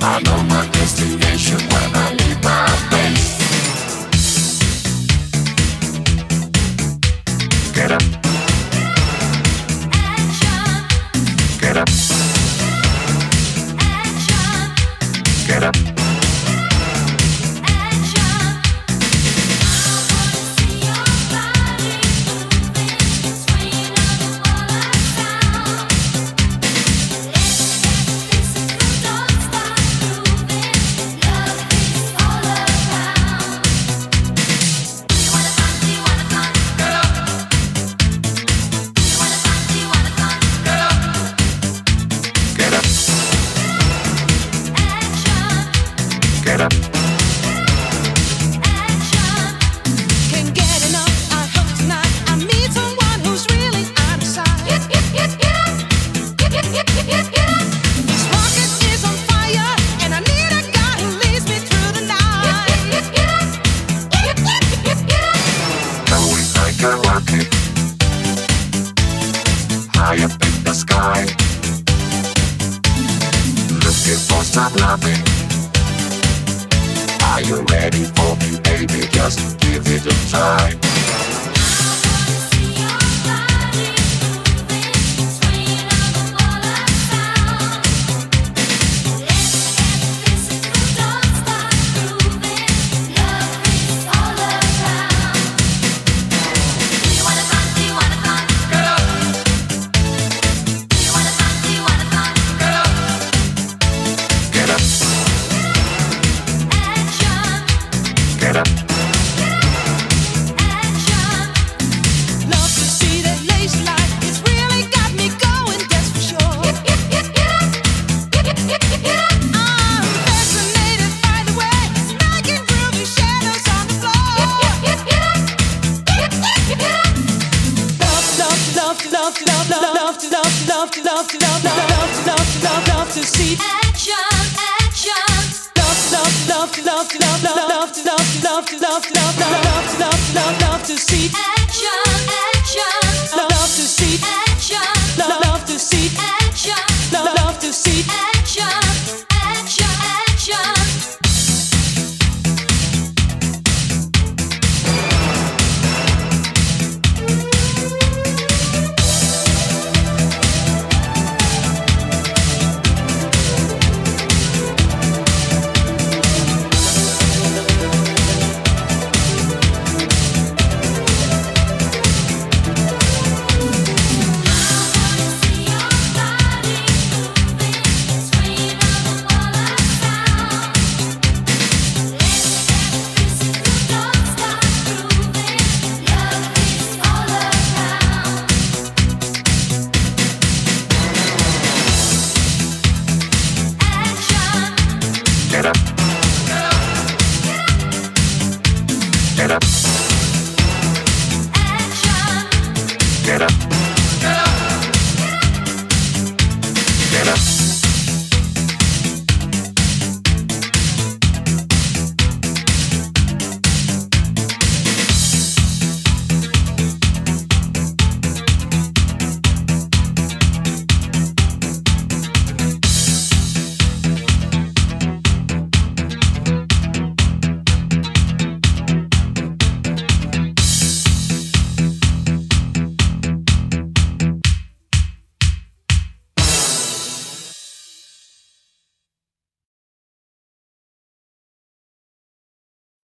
I know my destination when I leave my base. Get up. Action. Get up. Action. Get up. Get up. Action. Can't get enough. I hope tonight I meet someone who's really on the side. Get up. This rocket is on fire, and I need a guy who leads me through the night. Get up. Going like a rocket, high up in the sky, looking for some loving. Are you ready for me, baby? Just give it a try. Get up. Action. Love to see that lace light. It's really got me going, that's for sure. Get up. I'm fascinated by the way snagging groovy shadows on the floor. Get up. Love to see action. Love